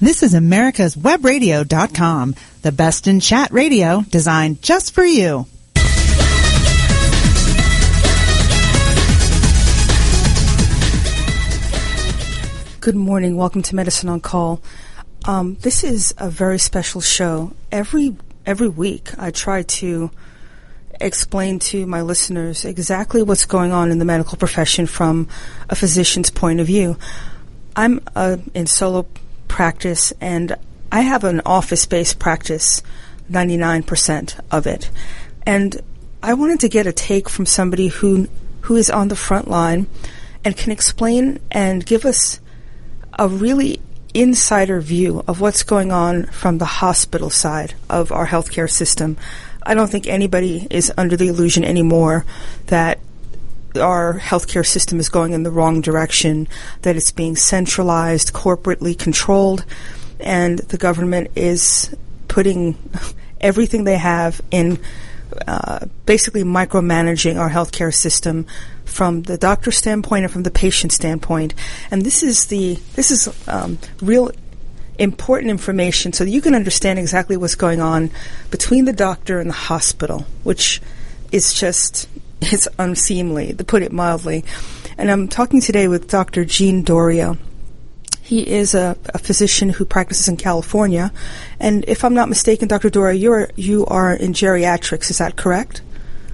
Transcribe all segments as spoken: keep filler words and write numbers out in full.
This is America's Web Radio dot com, the best in chat radio designed just for you. Good morning. Welcome to Medicine on Call. Um, this is a very special show. Every every week I try to explain to my listeners exactly what's going on in the medical profession from a physician's point of view. I'm uh, in solo practice, and I have an office-based practice, ninety-nine percent of it. And I wanted to get a take from somebody who who is on the front line and can explain and give us a really insider view of what's going on from the hospital side of our healthcare system. I don't think anybody is under the illusion anymore that our healthcare system is going in the wrong direction, that it's being centralized, corporately controlled, and the government is putting everything they have in uh, basically micromanaging our healthcare system from the doctor standpoint and from the patient standpoint. And this is the this is um, real important information so that you can understand exactly what's going on between the doctor and the hospital, which is just it's unseemly, to put it mildly. And I'm talking today with Doctor Gene Dorrio. He is a, a physician who practices in California, and if I'm not mistaken, Doctor Dorrio, you're you are in geriatrics. Is that correct?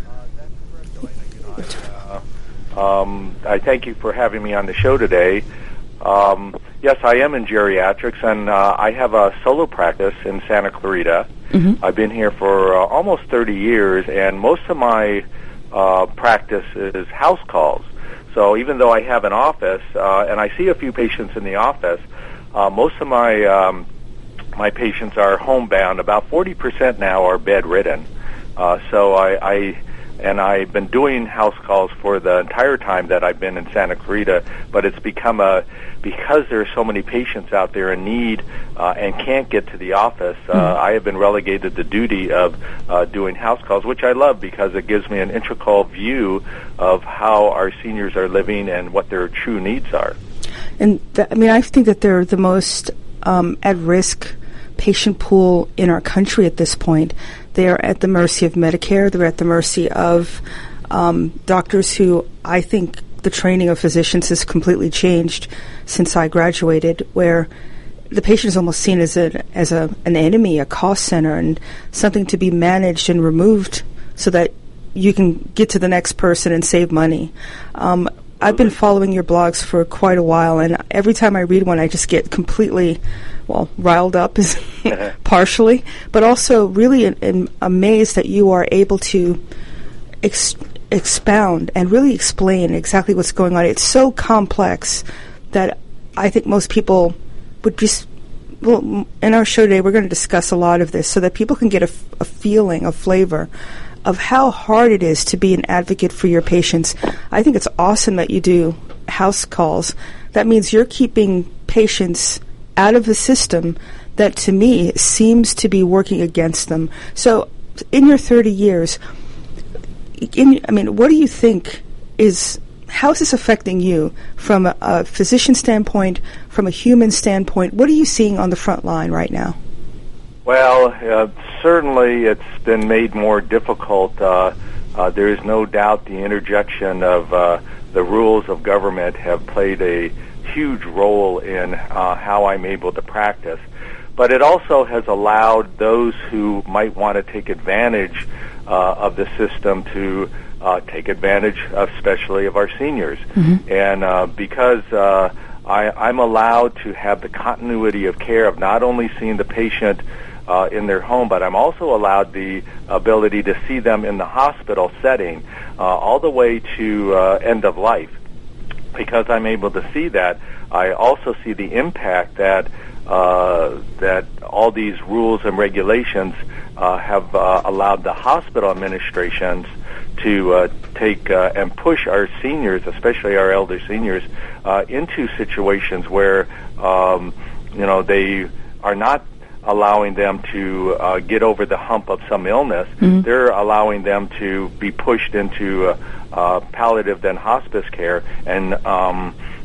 Uh, that's correct. Uh, um, I thank you for having me on the show today. Um, yes, I am in geriatrics, and uh, I have a solo practice in Santa Clarita. Mm-hmm. I've been here for uh, almost thirty years, and most of my uh, practice is house calls. So even though I have an office, uh, and I see a few patients in the office, uh, most of my um, my patients are homebound. About forty percent now are bedridden. Uh, so I, I and I've been doing house calls for the entire time that I've been in Santa Clarita, but it's become a, because there are so many patients out there in need uh, and can't get to the office, uh, mm-hmm. I have been relegated to duty of uh, doing house calls, which I love because it gives me an integral view of how our seniors are living and what their true needs are. And th- I mean, I think that they're the most um, at-risk patient pool in our country at this point. They are at the mercy of Medicare. They're at the mercy of um, doctors who I think the training of physicians has completely changed since I graduated, where the patient is almost seen as a as a an enemy, a cost center, and something to be managed and removed so that you can get to the next person and save money. Um, I've been following your blogs for quite a while, and every time I read one, I just get completely, well, riled up is partially, but also really in, in amazed that you are able to ex- expound and really explain exactly what's going on. It's so complex that I think most people would just, well, in our show today, we're going to discuss a lot of this so that people can get a, f- a feeling, a flavor of how hard it is to be an advocate for your patients. I think it's awesome that you do house calls. That means you're keeping patients out of the system that, to me, seems to be working against them. So, in your thirty years, in, I mean, what do you think is, how is this affecting you from a, a physician standpoint, from a human standpoint? What are you seeing on the front line right now? Well, uh, certainly it's been made more difficult. Uh, uh, there is no doubt the interjection of uh, the rules of government have played a huge role in uh, how I'm able to practice. But it also has allowed those who might want to take advantage uh, of the system to uh, take advantage, especially of our seniors. Mm-hmm. And uh, because uh, I, I'm allowed to have the continuity of care of not only seeing the patient Uh, in their home, but I'm also allowed the ability to see them in the hospital setting uh, all the way to uh, end of life. Because I'm able to see that, I also see the impact that uh, that all these rules and regulations uh, have uh, allowed the hospital administrations to uh, take uh, and push our seniors, especially our elder seniors, uh, into situations where um, you know they are not allowing them to uh, get over the hump of some illness. Mm-hmm. They're allowing them to be pushed into uh, uh, palliative then hospice care, and um,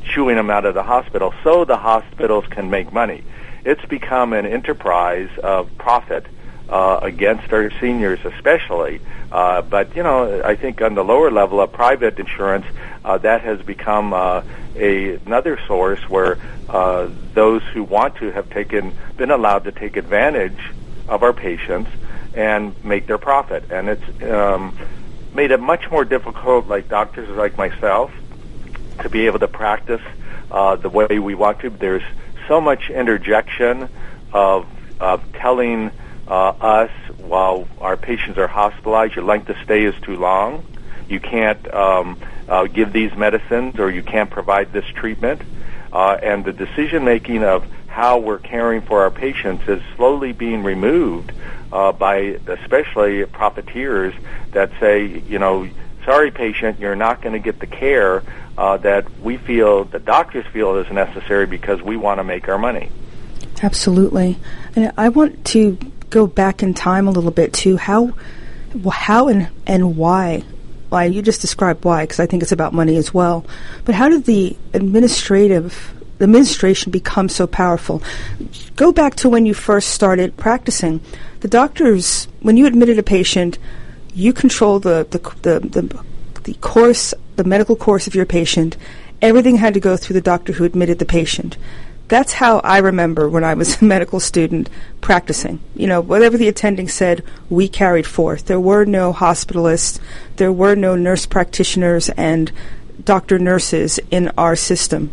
shooing them out of the hospital so the hospitals can make money. It's become an enterprise of profit uh, against our seniors especially. Uh, but, you know, I think on the lower level of private insurance, uh, that has become uh, a, another source where uh, those who want to have taken been allowed to take advantage of our patients and make their profit. And it's um, made it much more difficult, like doctors like myself, to be able to practice uh, the way we want to. There's so much interjection of, of telling uh, us while our patients are hospitalized, your length of stay is too long. You can't um, uh, give these medicines, or you can't provide this treatment. Uh, and the decision-making of how we're caring for our patients is slowly being removed uh, by especially profiteers that say, you know, sorry, patient, you're not going to get the care uh, that we feel, the doctors feel is necessary because we want to make our money. Absolutely. And I want to go back in time a little bit to how, how and, and why. Why you just described why, because I think it's about money as well. But how did the administrative the administration become so powerful? Go back to when you first started practicing. The doctors, when you admitted a patient, you control the the the, the, the course, the medical course of your patient. Everything had to go through the doctor who admitted the patient. That's how I remember when I was a medical student practicing. You know, whatever the attending said, we carried forth. There were no hospitalists. There were no nurse practitioners and doctor nurses in our system.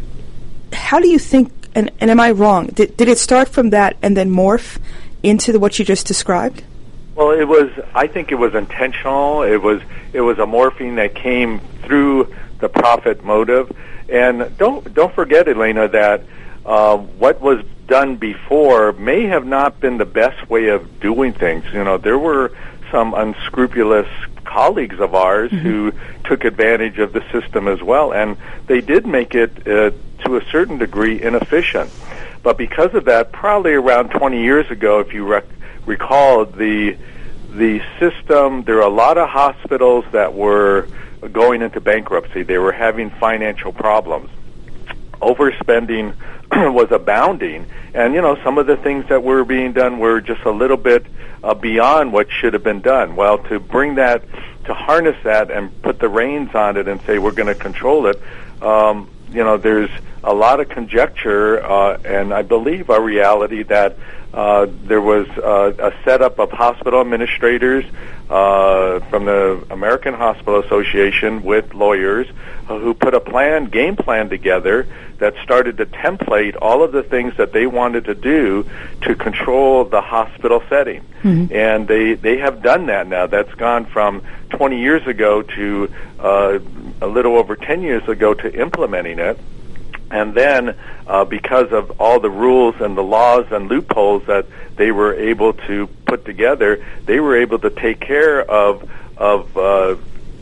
How do you think, and, and am I wrong, did, did it start from that and then morph into the, what you just described? Well, it was, I think it was intentional. It was, it was a morphing that came through the profit motive. And don't, don't forget, Elena, that Uh, what was done before may have not been the best way of doing things. You know, there were some unscrupulous colleagues of ours mm-hmm. who took advantage of the system as well, and they did make it, uh, to a certain degree, inefficient. But because of that, probably around twenty years ago, if you rec- recall, the the system, there were a lot of hospitals that were going into bankruptcy. They were having financial problems. Overspending was abounding, and you know, some of the things that were being done were just a little bit uh, beyond what should have been done. Well, to bring that, to harness that and put the reins on it and say we're going to control it, um, you know, there's a lot of conjecture, uh, and I believe a reality that uh, there was uh, a setup of hospital administrators uh, from the American Hospital Association with lawyers uh, who put a plan, game plan together that started to template all of the things that they wanted to do to control the hospital setting. Mm-hmm. And they, they have done that now. That's gone from twenty years ago to uh, a little over ten years ago to implementing it. And then, uh, because of all the rules and the laws and loopholes that they were able to put together, they were able to take care of of uh,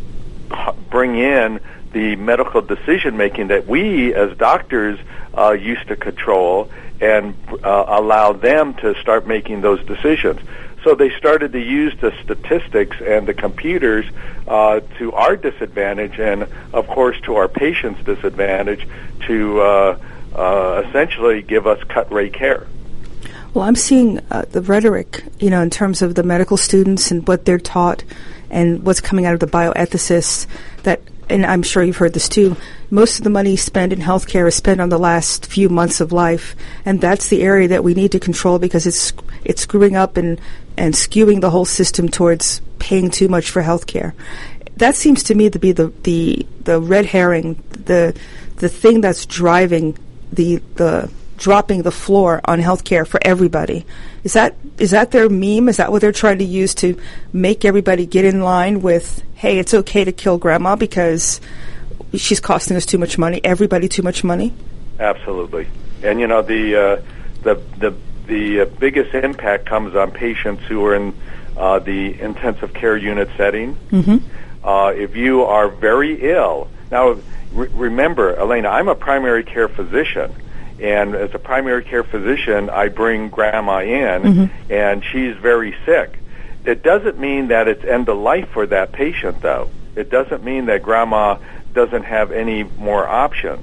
bring in the medical decision-making that we as doctors uh, used to control and uh, allow them to start making those decisions. So they started to use the statistics and the computers uh, to our disadvantage and, of course, to our patients' disadvantage to uh, uh, essentially give us cut-rate care. Well, I'm seeing uh, the rhetoric, you know, in terms of the medical students and what they're taught and what's coming out of the bioethicists that, and I'm sure you've heard this too, most of the money spent in healthcare is spent on the last few months of life, and that's the area that we need to control because it's it's screwing up and, and skewing the whole system towards paying too much for healthcare. That seems to me to be the, the, the red herring, the the thing that's driving the the dropping the floor on healthcare for everybody. Is that is that their meme? Is that what they're trying to use to make everybody get in line with, hey, it's okay to kill grandma because she's costing us too much money, everybody too much money? Absolutely. And, you know, the uh, the the the uh, biggest impact comes on patients who are in uh, the intensive care unit setting. Mm-hmm. Uh, if you are very ill. Now, re- remember, Elena, I'm a primary care physician. And as a primary care physician, I bring grandma in, mm-hmm. and she's very sick. It doesn't mean that it's end of life for that patient, though. It doesn't mean that grandma doesn't have any more options.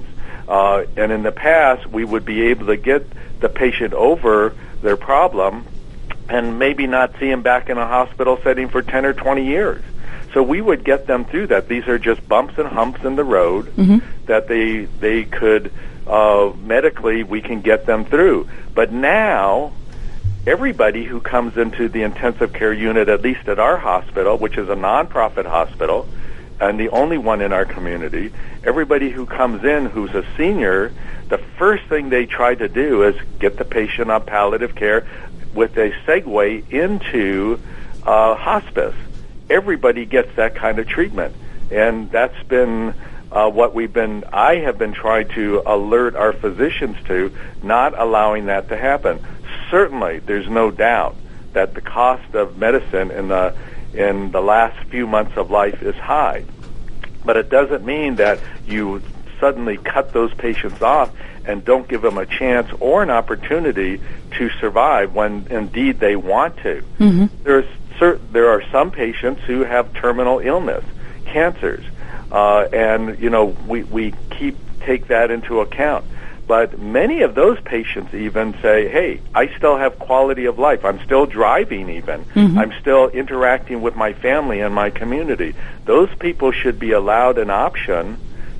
Uh, and in the past, we would be able to get the patient over their problem and maybe not see him back in a hospital setting for ten or twenty years. So we would get them through that. These are just bumps and humps in the road mm-hmm. that they they could, uh, medically, we can get them through. But now, everybody who comes into the intensive care unit, at least at our hospital, which is a nonprofit hospital, and the only one in our community, everybody who comes in who's a senior, the first thing they try to do is get the patient on palliative care with a segue into uh, hospice. Everybody gets that kind of treatment. And that's been uh, what we've been, I have been trying to alert our physicians to, not allowing that to happen. Certainly, there's no doubt that the cost of medicine in the in the last few months of life is high. But it doesn't mean that you suddenly cut those patients off and don't give them a chance or an opportunity to survive when indeed they want to. Mm-hmm. There's cert- there are some patients who have terminal illness, cancers, uh, and you know we we keep take that into account. But many of those patients even say, hey, I still have quality of life. I'm still driving even. Mm-hmm. I'm still interacting with my family and my community. Those people should be allowed an option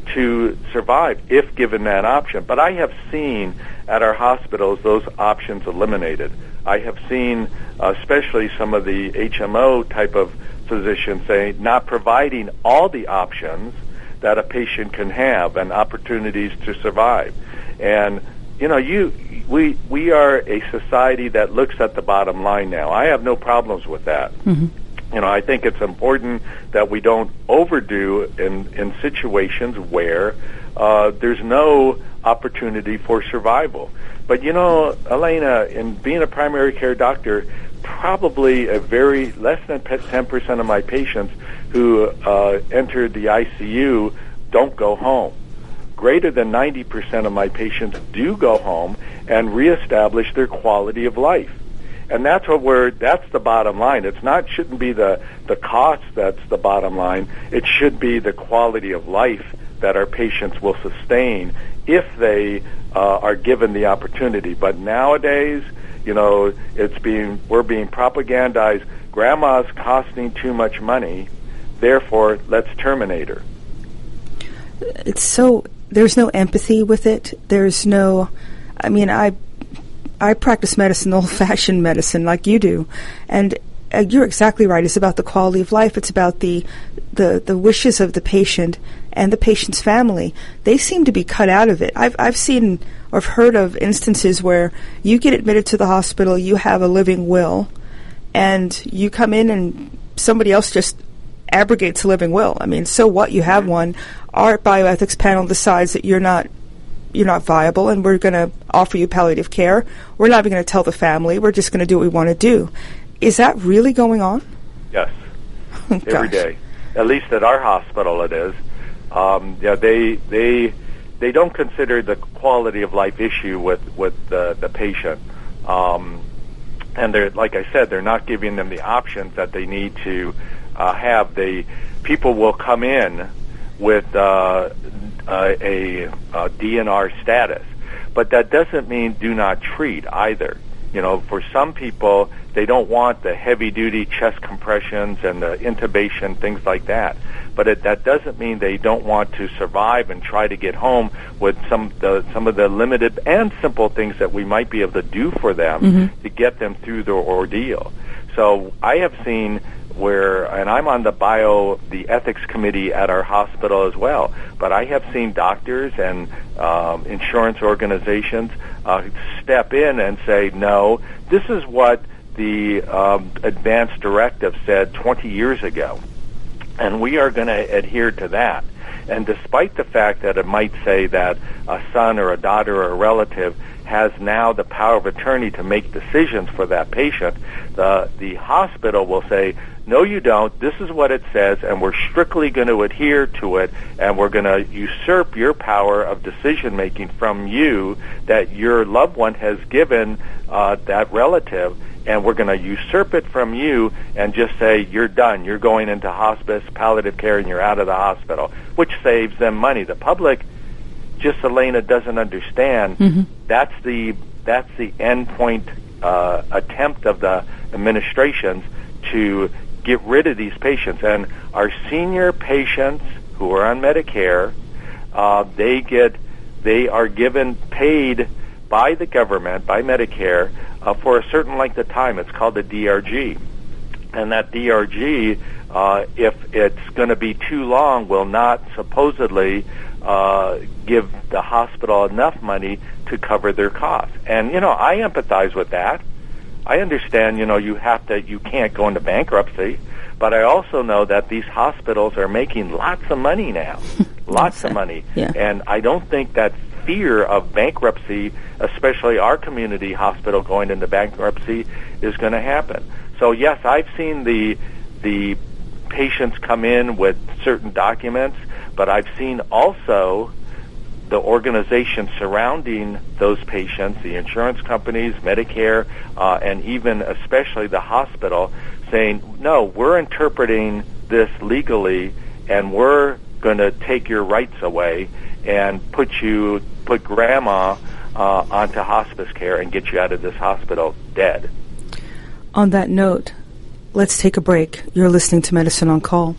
to survive if given that option. But I have seen at our hospitals those options eliminated. I have seen uh, especially some of the H M O type of physicians say not providing all the options that a patient can have and opportunities to survive. And, you know, you we we are a society that looks at the bottom line now. I have no problems with that. Mm-hmm. You know, I think it's important that we don't overdo in, in situations where uh, there's no opportunity for survival. But, you know, Elena, in being a primary care doctor, probably a very less than ten percent of my patients who uh, entered the I C U don't go home. Greater than ninety percent of my patients do go home and reestablish their quality of life. And that's what we're, that's the bottom line. It's not, shouldn't be the, the cost that's the bottom line. It should be the quality of life that our patients will sustain if they uh, are given the opportunity. But nowadays, you know, it's being, we're being propagandized. Grandma's costing too much money, therefore let's terminate her. It's so, there's no empathy with it. There's no, I mean, I I practice medicine, old-fashioned medicine, like you do, and uh, you're exactly right. It's about the quality of life. It's about the, the the wishes of the patient and the patient's family. They seem to be cut out of it. I've I've seen or heard of instances where you get admitted to the hospital, you have a living will, and you come in and somebody else just abrogates a living will. I mean, so what? You have one. Our bioethics panel decides that you're not you're not viable, and we're going to offer you palliative care. We're not even going to tell the family. We're just going to do what we want to do. Is that really going on? Yes, every day. At least at our hospital, it is. Um, yeah, they they they don't consider the quality of life issue with with the the patient, um, and they're, like I said, they're not giving them the options that they need to uh, have. They people will come in with uh, uh, a, a D N R status, but that doesn't mean do not treat either. You know, for some people, they don't want the heavy-duty chest compressions and the intubation, things like that. But it, that doesn't mean they don't want to survive and try to get home with some the, some of the limited and simple things that we might be able to do for them mm-hmm. to get them through their ordeal. So I have seen where, and I'm on the bio, the ethics committee at our hospital as well, but I have seen doctors and um, insurance organizations uh, step in and say, no, this is what the um, advanced directive said twenty years ago, and we are going to adhere to that. And despite the fact that it might say that a son or a daughter or a relative has now the power of attorney to make decisions for that patient, the the hospital will say, no, you don't. This is what it says, and we're strictly going to adhere to it, and we're going to usurp your power of decision-making from you that your loved one has given uh, that relative, and we're going to usurp it from you and just say, you're done. You're going into hospice, palliative care, and you're out of the hospital, which saves them money. The public, just Elena doesn't understand. Mm-hmm. That's the that's the end point uh, attempt of the administrations to get rid of these patients. And our senior patients who are on Medicare, uh, they get they are given paid by the government, by Medicare, uh, for a certain length of time. It's called the D R G. And that D R G, uh, if it's going to be too long, will not supposedly uh, give the hospital enough money to cover their costs. And, you know, I empathize with that. I understand, you know, you have to, you can't go into bankruptcy, but I also know that these hospitals are making lots of money now, lots of money. Yeah. And I don't think that fear of bankruptcy, especially our community hospital going into bankruptcy, is going to happen. So yes, I've seen the the patients come in with certain documents, but I've seen also the organizations surrounding those patients, the insurance companies, Medicare, uh, and even especially the hospital, saying, no, we're interpreting this legally, and we're going to take your rights away and put you, put grandma uh, onto hospice care and get you out of this hospital dead. On that note, let's take a break. You're listening to Medicine on Call.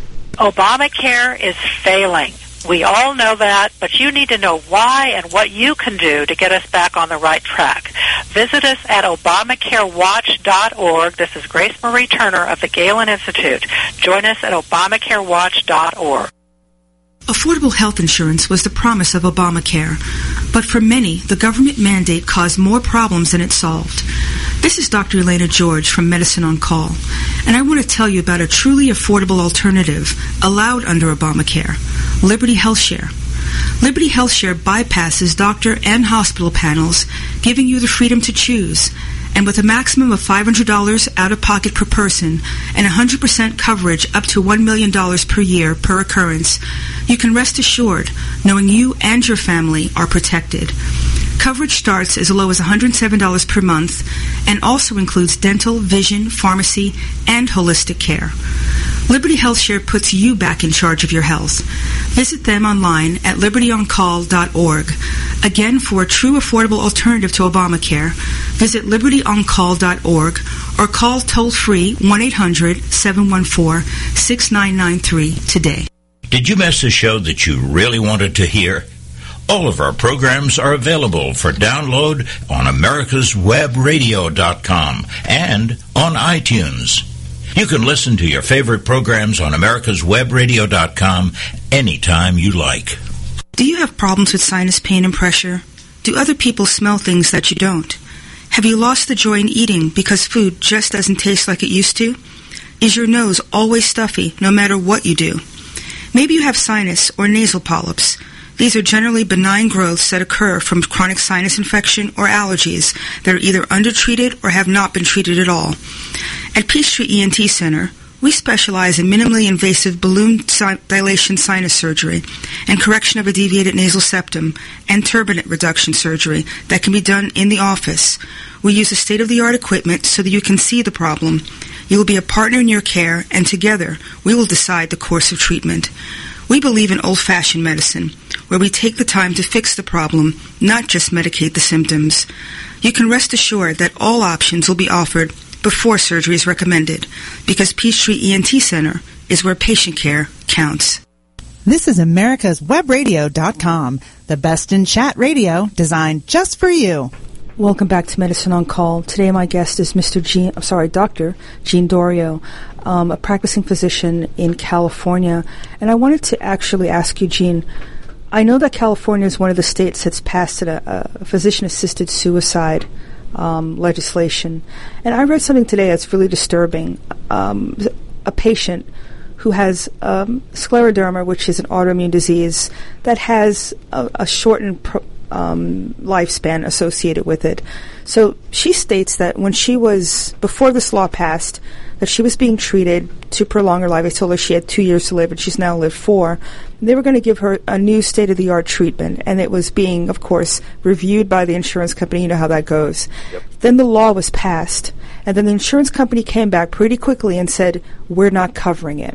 Obamacare is failing. We all know that, but you need to know why and what you can do to get us back on the right track. Visit us at Obamacare Watch dot org. This is Grace Marie Turner of the Galen Institute. Join us at Obamacare Watch dot org. Affordable health insurance was the promise of Obamacare, but for many, the government mandate caused more problems than it solved. This is Doctor Elena George from Medicine on Call, and I want to tell you about a truly affordable alternative allowed under Obamacare, Liberty HealthShare. Liberty HealthShare bypasses doctor and hospital panels, giving you the freedom to choose. And with a maximum of five hundred dollars out-of-pocket per person and one hundred percent coverage up to one million dollars per year per occurrence, you can rest assured knowing you and your family are protected. Coverage starts as low as one hundred seven dollars per month and also includes dental, vision, pharmacy, and holistic care. Liberty HealthShare puts you back in charge of your health. Visit them online at liberty on call dot org. Again, for a true affordable alternative to Obamacare, visit liberty on call dot org or call toll-free one eight hundred seven one four six nine nine three today. Did you miss a show that you really wanted to hear? All of our programs are available for download on americas web radio dot com and on iTunes. You can listen to your favorite programs on americas web radio dot com anytime you like. Do you have problems with sinus pain and pressure? Do other people smell things that you don't? Have you lost the joy in eating because food just doesn't taste like it used to? Is your nose always stuffy no matter what you do? Maybe you have sinus or nasal polyps. These are generally benign growths that occur from chronic sinus infection or allergies that are either undertreated or have not been treated at all. At Peachtree E N T Center, we specialize in minimally invasive balloon si- dilation sinus surgery and correction of a deviated nasal septum and turbinate reduction surgery that can be done in the office. We use a state-of-the-art equipment so that you can see the problem. You will be a partner in your care, and together we will decide the course of treatment. We believe in old-fashioned medicine, where we take the time to fix the problem, not just medicate the symptoms. You can rest assured that all options will be offered before surgery is recommended, because Peachtree E N T Center is where patient care counts. This is americas web radio dot com, the best in chat radio designed just for you. Welcome back to Medicine on Call. Today my guest is Mister Gene, I'm sorry, Doctor Gene Dorrio, um, a practicing physician in California. And I wanted to actually ask you, Gene, I know that California is one of the states that's passed a, a physician-assisted suicide um, legislation. And I read something today that's really disturbing. Um, a patient who has um, scleroderma, which is an autoimmune disease that has a, a shortened pro- Um, lifespan associated with it. So she states that when she was, before this law passed, that she was being treated to prolong her life. They told her she had two years to live, and she's now lived four. They were going to give her a new state-of-the-art treatment, and it was being, of course, reviewed by the insurance company. You know how that goes. Yep. Then the law was passed, and then the insurance company came back pretty quickly and said, we're not covering it.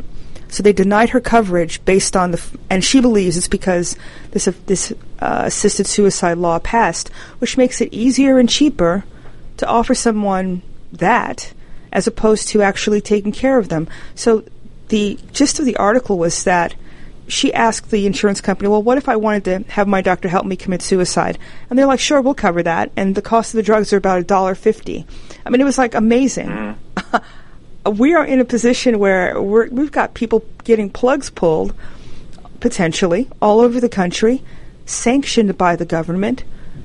So they denied her coverage based on the, f- and she believes it's because this uh, this uh, assisted suicide law passed, which makes it easier and cheaper to offer someone that as opposed to actually taking care of them. So the gist of the article was that she asked the insurance company, well, what if I wanted to have my doctor help me commit suicide? And they're like, sure, we'll cover that. And the cost of the drugs are about one dollar fifty. I mean, it was like amazing. Mm. We are in a position where we're, we've got people getting plugs pulled, potentially, all over the country, sanctioned by the government.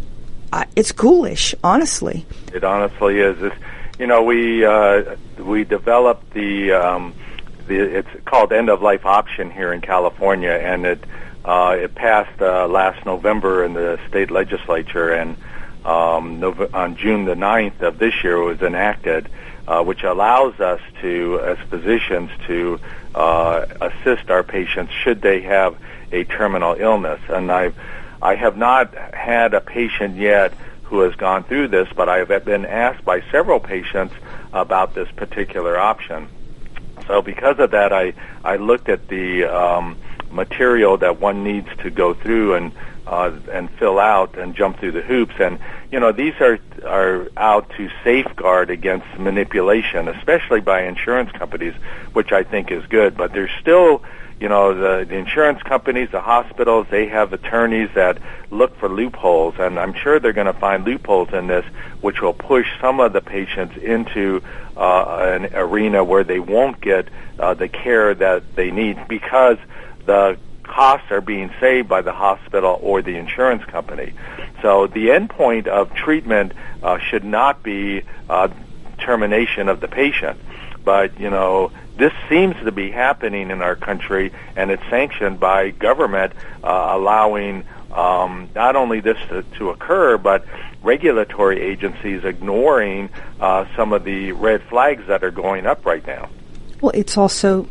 Uh, it's ghoulish, honestly. It honestly is. It's, you know, we uh, we developed the, um, the it's called End of Life Option here in California, and it uh, it passed uh, last November in the state legislature, and um, Nove- on June the ninth of this year it was enacted. Uh, which allows us to, as physicians, to uh, assist our patients should they have a terminal illness. And I've, I have not had a patient yet who has gone through this, but I have been asked by several patients about this particular option. So because of that, I, I looked at the um, material that one needs to go through and uh, and fill out and jump through the hoops. And, you know, these are are out to safeguard against manipulation, especially by insurance companies, which I think is good. But there's still, you know, the, the insurance companies, the hospitals, they have attorneys that look for loopholes, and I'm sure they're going to find loopholes in this, which will push some of the patients into uh, an arena where they won't get uh, the care that they need because the costs are being saved by the hospital or the insurance company. So the end point of treatment uh, should not be uh, termination of the patient. But, you know, this seems to be happening in our country, and it's sanctioned by government uh, allowing um, not only this to, to occur, but regulatory agencies ignoring uh, some of the red flags that are going up right now. Well, it's also,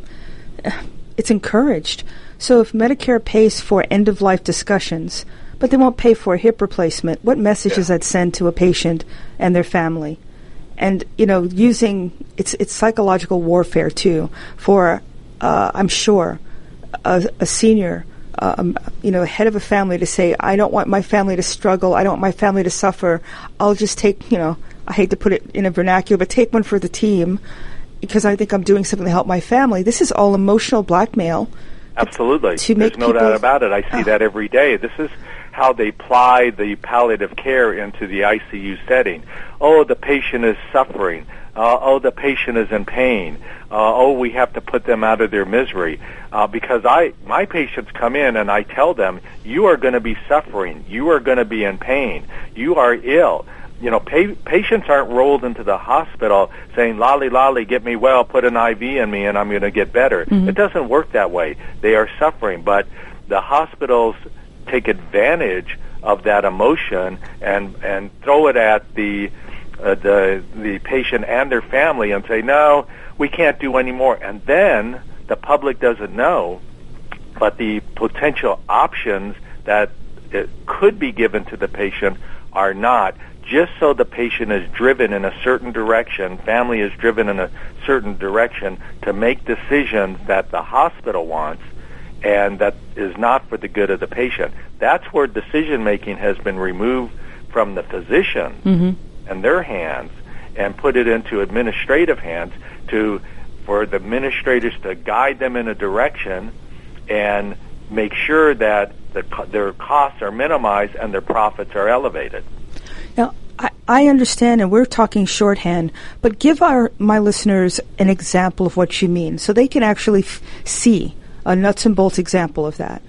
it's encouraged. So if Medicare pays for end-of-life discussions, but they won't pay for a hip replacement, what message yeah. does that send to a patient and their family? And, you know, using, it's it's psychological warfare, too, for, uh, I'm sure, a, a senior, uh, um, you know, head of a family to say, I don't want my family to struggle, I don't want my family to suffer, I'll just take, you know, I hate to put it in a vernacular, but take one for the team because I think I'm doing something to help my family. This is all emotional blackmail. Absolutely. To There's no doubt about it. I see uh, that every day. This is how they ply the palliative care into the I C U setting. Oh, the patient is suffering. Uh, oh, the patient is in pain. Uh, oh, we have to put them out of their misery. Uh, because I, my patients come in and I tell them, you are going to be suffering. You are going to be in pain. You are ill. You know, pa- patients aren't rolled into the hospital saying, lolly, lolly, get me well, put an I V in me, and I'm going to get better. Mm-hmm. It doesn't work that way. They are suffering, but the hospitals take advantage of that emotion and, and throw it at the, uh, the, the patient and their family and say, no, we can't do any more. And then the public doesn't know, but the potential options that it could be given to the patient are not, just so the patient is driven in a certain direction, family is driven in a certain direction to make decisions that the hospital wants and that is not for the good of the patient. That's where decision-making has been removed from the physician mm-hmm. and their hands and put it into administrative hands to for the administrators to guide them in a direction and make sure that the, their costs are minimized and their profits are elevated. Now, I, I understand, and we're talking shorthand, but give our my listeners an example of what you mean so they can actually f- see a nuts and bolts example of that.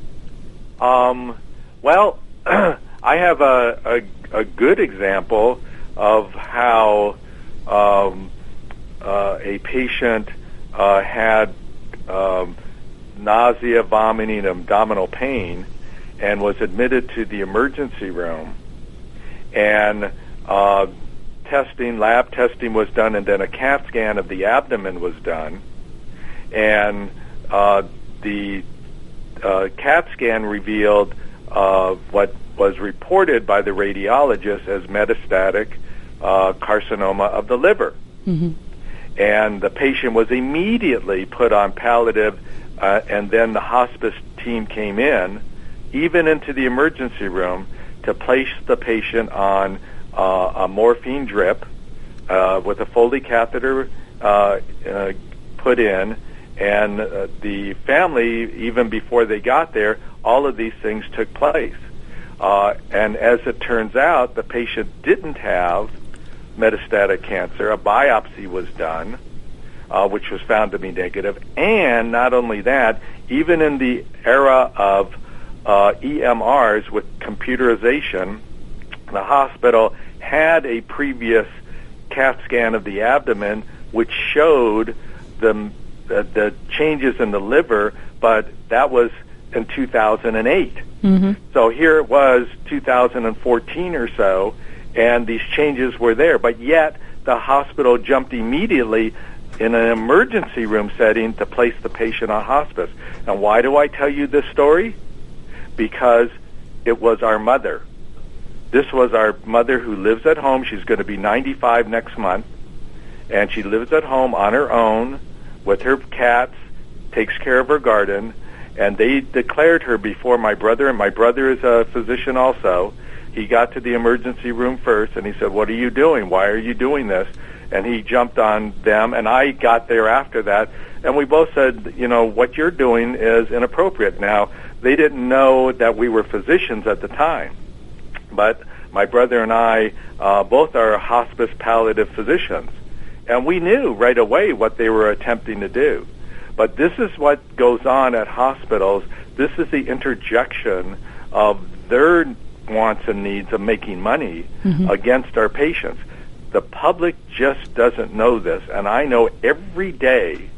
Um, well, I have a, a, a good example of how um, uh, a patient uh, had um, nausea, vomiting, abdominal pain, and was admitted to the emergency room. And uh, testing, lab testing was done, and then a CAT scan of the abdomen was done. And uh, the uh, CAT scan revealed uh, what was reported by the radiologist as metastatic uh, carcinoma of the liver. Mm-hmm. and the patient was immediately put on palliative, uh, and then the hospice team came in, even into the emergency room, to place the patient on uh, a morphine drip uh, with a Foley catheter uh, uh, put in, and uh, the family, even before they got there, all of these things took place. Uh, and as it turns out, the patient didn't have metastatic cancer. A biopsy was done, uh, which was found to be negative. And not only that, even in the era of uh, E M Rs with computerization, the hospital had a previous CAT scan of the abdomen which showed the, the, the changes in the liver, but that was in two thousand eight. Mm-hmm. So here it was two thousand fourteen or so, and these changes were there. But yet the hospital jumped immediately in an emergency room setting to place the patient on hospice. And why do I tell you this story? Because it was our mother. This was our mother who lives at home. She's going to be ninety-five next month, and she lives at home on her own with her cats, takes care of her garden, and they declared her before my brother, and my brother is a physician also. He got to the emergency room first, and he said, "What are you doing? Why are you doing this?" And he jumped on them, and I got there after that, and we both said, you know, what you're doing is inappropriate. Now, they didn't know that we were physicians at the time, but my brother and I uh, both are hospice palliative physicians, and we knew right away what they were attempting to do. But this is what goes on at hospitals. This is the interjection of their wants and needs of making money mm-hmm. against our patients. The public just doesn't know this, and I know every day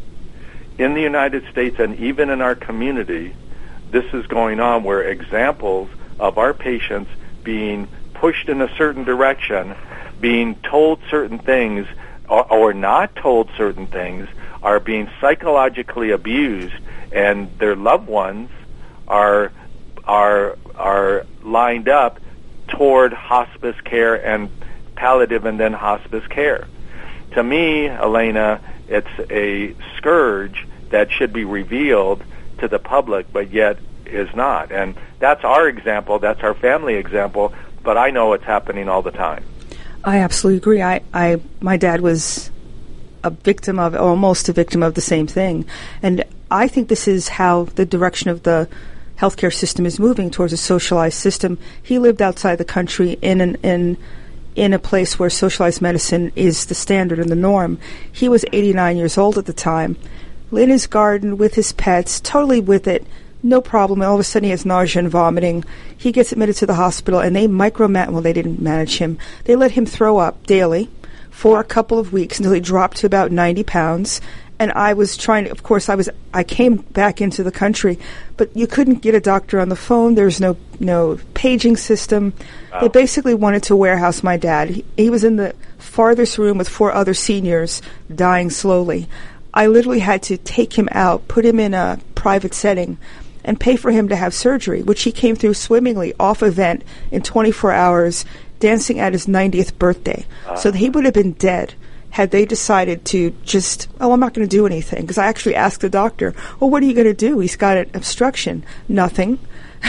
in the United States and even in our community, this is going on, where examples of our patients being pushed in a certain direction, being told certain things, or, or not told certain things, are being psychologically abused, and their loved ones are are are lined up toward hospice care and palliative and then hospice care. To me, Elena, it's a scourge that should be revealed to the public, but yet is not. And that's our example, that's our family example, but I know it's happening all the time. I absolutely agree. I, I my dad was a victim of, almost a victim of the same thing. And I think this is how the direction of the healthcare system is moving, towards a socialized system. He lived outside the country in an in in a place where socialized medicine is the standard and the norm. He was eighty-nine years old at the time, in his garden with his pets, totally with it, no problem. All of a sudden he has nausea and vomiting. He gets admitted to the hospital, and they micromanage, well, they didn't manage him. They let him throw up daily for a couple of weeks until he dropped to about ninety pounds. And I was trying to, of course, I was, I came back into the country, but you couldn't get a doctor on the phone. There's no, no paging system. Wow. They basically wanted to warehouse my dad. He, he was in the farthest room with four other seniors dying slowly. I literally had to take him out, put him in a private setting, and pay for him to have surgery, which he came through swimmingly, off event, in twenty-four hours, dancing at his ninetieth birthday. Uh. So he would have been dead had they decided to just, oh, I'm not going to do anything. Because I actually asked the doctor, well, what are you going to do? He's got an obstruction. Nothing.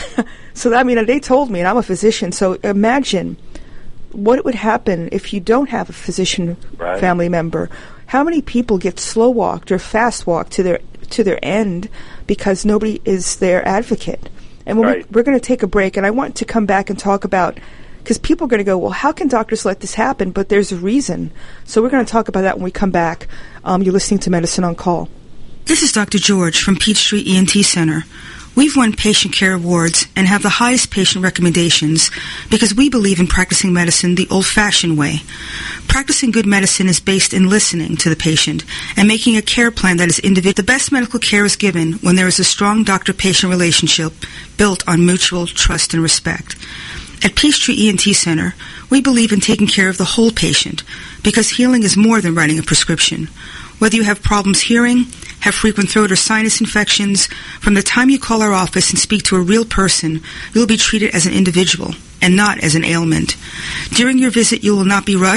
So, I mean, they told me, and I'm a physician, so imagine what would happen if you don't have a physician right. family member. How many people get slow walked or fast walked to their to their end because nobody is their advocate? And when right. we, we're going to take a break, and I want to come back and talk about, because people are going to go, well, how can doctors let this happen? But there's a reason. So we're going to talk about that when we come back. Um, you're listening to Medicine on Call. This is Doctor George from Peachtree E N T Center. We've won patient care awards and have the highest patient recommendations because we believe in practicing medicine the old-fashioned way. Practicing good medicine is based in listening to the patient and making a care plan that is individual. The best medical care is given when there is a strong doctor-patient relationship built on mutual trust and respect. At Peachtree E N T Center, we believe in taking care of the whole patient because healing is more than writing a prescription. Whether you have problems hearing, have frequent throat or sinus infections, from the time you call our office and speak to a real person, you'll be treated as an individual and not as an ailment. During your visit, you will not be rushed,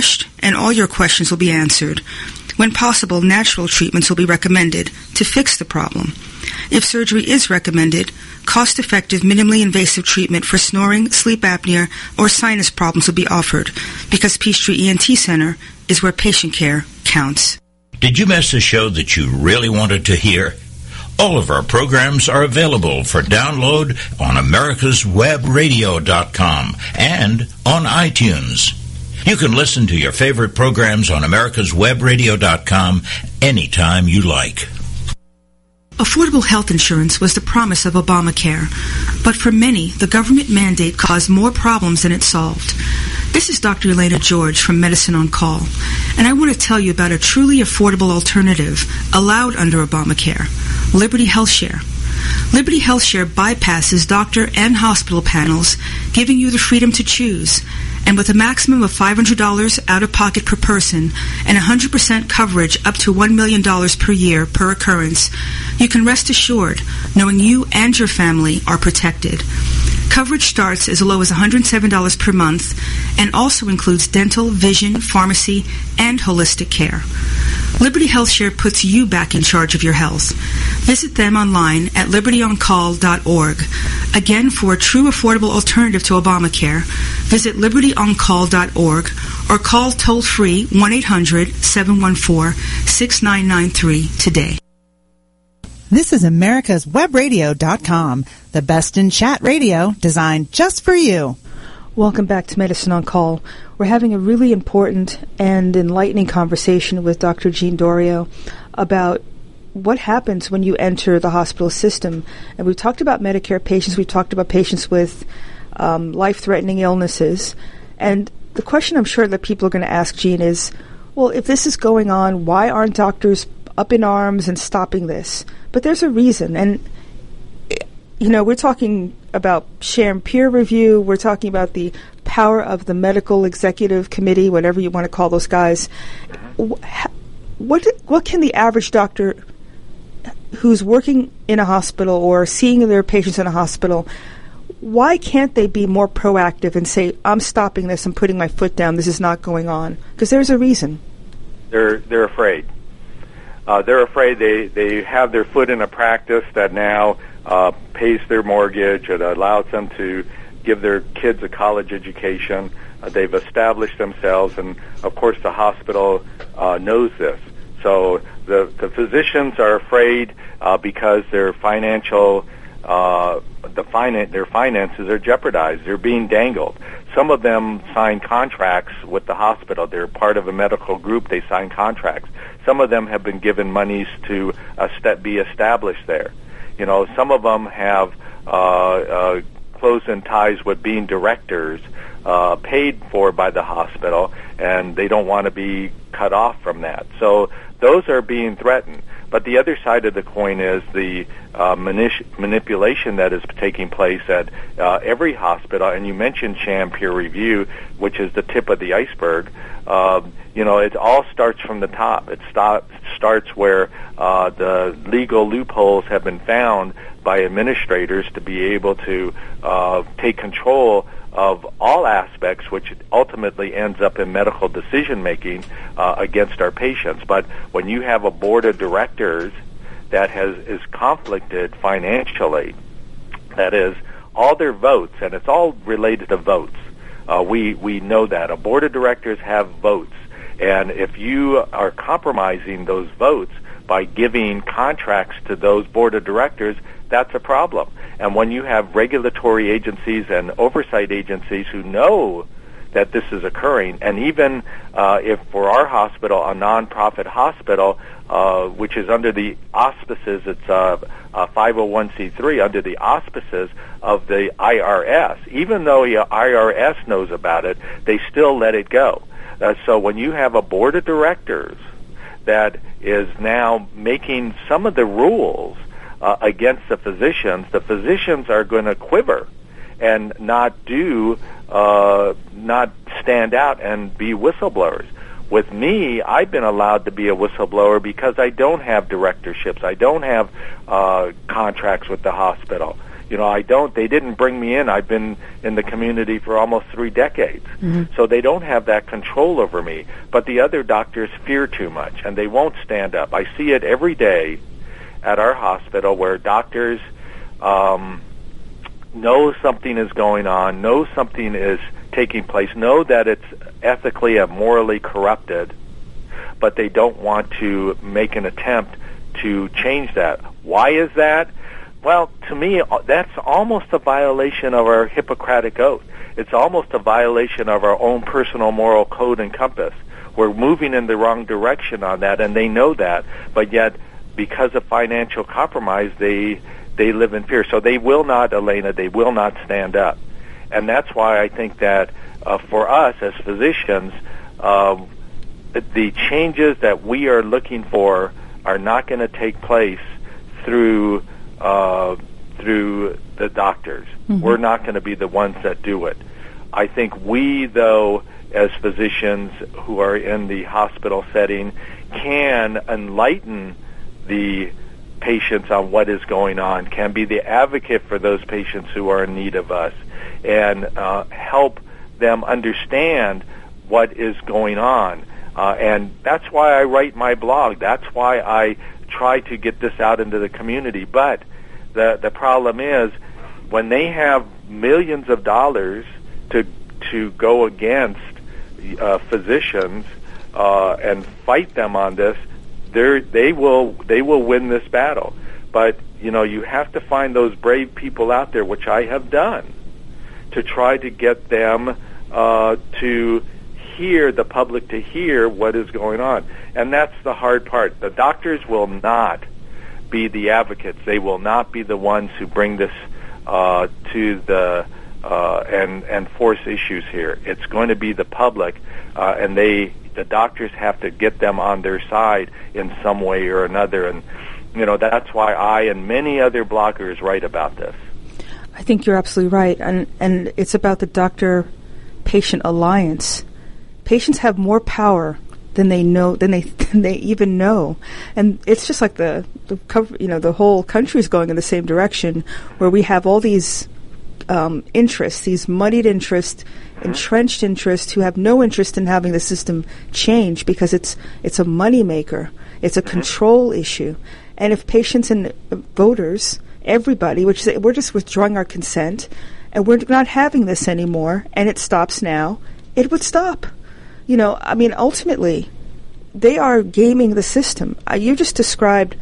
and all your questions will be answered. When possible, natural treatments will be recommended to fix the problem. If surgery is recommended, cost-effective, minimally invasive treatment for snoring, sleep apnea, or sinus problems will be offered, because Peachtree E N T Center is where patient care counts. Did you miss a show that you really wanted to hear? All of our programs are available for download on americas web radio dot com and on iTunes. You can listen to your favorite programs on americas web radio dot com anytime you like. Affordable health insurance was the promise of Obamacare, but for many, the government mandate caused more problems than it solved. This is Doctor Elena George from Medicine on Call, and I want to tell you about a truly affordable alternative allowed under Obamacare, Liberty HealthShare. Liberty HealthShare bypasses doctor and hospital panels, giving you the freedom to choose. And with a maximum of five hundred dollars out-of-pocket per person and one hundred percent coverage up to one million dollars per year per occurrence, you can rest assured knowing you and your family are protected. Coverage starts as low as one hundred seven dollars per month and also includes dental, vision, pharmacy, and holistic care. Liberty HealthShare puts you back in charge of your health. Visit them online at liberty on call dot org. Again, for a true affordable alternative to Obamacare, visit liberty on call dot org or call toll-free one eight hundred seven one four six nine nine three today. This is americas web radio dot com, the best in chat radio designed just for you. Welcome back to Medicine on Call. We're having a really important and enlightening conversation with Doctor Jean Doriot about what happens when you enter the hospital system. And we've talked about Medicare patients. We've talked about patients with um, life-threatening illnesses. And the question I'm sure that people are going to ask Jean is, well, if this is going on, why aren't doctors up in arms and stopping this? But there's a reason. And, you know, we're talking about sham peer review. We're talking about the power of the medical executive committee, whatever you want to call those guys. What what can the average doctor who's working in a hospital or seeing their patients in a hospital, why can't they be more proactive and say, I'm stopping this, I'm putting my foot down, this is not going on? Because there's a reason. They're they're afraid. Uh, they're afraid they, they have their foot in a practice that now uh, pays their mortgage. It allows them to give their kids a college education. Uh, they've established themselves, and of course the hospital uh, knows this. So the the physicians are afraid uh, because their financial uh, the finan- their finances are jeopardized. They're being dangled. Some of them sign contracts with the hospital. They're part of a medical group. They sign contracts. Some of them have been given monies to uh, st- be established there. You know, some of them have uh, uh, close-in ties with being directors uh, paid for by the hospital, and they don't want to be cut off from that. So those are being threatened. But the other side of the coin is the uh, manip- manipulation that is taking place at uh, every hospital. And you mentioned sham peer review, which is the tip of the iceberg. Uh, you know, it all starts from the top. It start, starts where uh, the legal loopholes have been found by administrators to be able to uh, take control of all aspects, which ultimately ends up in medical decision-making uh, against our patients. But when you have a board of directors that has is conflicted financially, that is, all their votes, and it's all related to votes. Uh, we, we know that. A board of directors have votes. And if you are compromising those votes by giving contracts to those board of directors, that's a problem. And when you have regulatory agencies and oversight agencies who know that this is occurring, and even uh, if for our hospital, a nonprofit hospital, uh, which is under the auspices, it's uh, a five oh one c three, under the auspices of the I R S, even though the I R S knows about it, they still let it go. Uh, so when you have a board of directors that is now making some of the rules uh, against the physicians, the physicians are going to quiver and not do, uh, not stand out and be whistleblowers. With me, I've been allowed to be a whistleblower because I don't have directorships. I don't have uh, contracts with the hospital. You know, I don't, they didn't bring me in. I've been in the community for almost three decades. Mm-hmm. So they don't have that control over me. But the other doctors fear too much, and they won't stand up. I see it every day at our hospital where doctors um, know something is going on, know something is taking place, know that it's ethically and morally corrupted, but they don't want to make an attempt to change that. Why is that? Well, to me, that's almost a violation of our Hippocratic Oath. It's almost a violation of our own personal moral code and compass. We're moving in the wrong direction on that, and they know that, but yet, because of financial compromise, they they live in fear. So they will not, Elena, they will not stand up. And that's why I think that uh, for us as physicians, uh, the changes that we are looking for are not going to take place through uh, through the doctors. Mm-hmm. We're not going to be the ones that do it. I think we, though, as physicians who are in the hospital setting, can enlighten the patients on what is going on, can be the advocate for those patients who are in need of us, and uh, help them understand what is going on. Uh, and that's why I write my blog. That's why I try to get this out into the community. But the the problem is, when they have millions of dollars to to go against uh, physicians uh, and fight them on this, they they will they will win this battle. But you know, you have to find those brave people out there, which I have done, to try to get them uh, to hear the public, to hear what is going on. And that's the hard part. The doctors will not be the advocates. They will not be the ones who bring this uh, to the uh, and and force issues here. It's going to be the public, uh, and they the doctors have to get them on their side in some way or another. And you know, that's why I and many other bloggers write about this. I think you're absolutely right, and and it's about the doctor-patient alliance. Patients have more power than they know, than they than they even know, and it's just like the the cover, you know, the whole country is going in the same direction, where we have all these um, interests, these muddied interests, entrenched interests, who have no interest in having the system change because it's it's a money maker, it's a control issue, and if patients and voters, everybody, which is, we're just withdrawing our consent, and we're not having this anymore, and it stops now, it would stop. You know, I mean, ultimately, they are gaming the system. Uh, you just described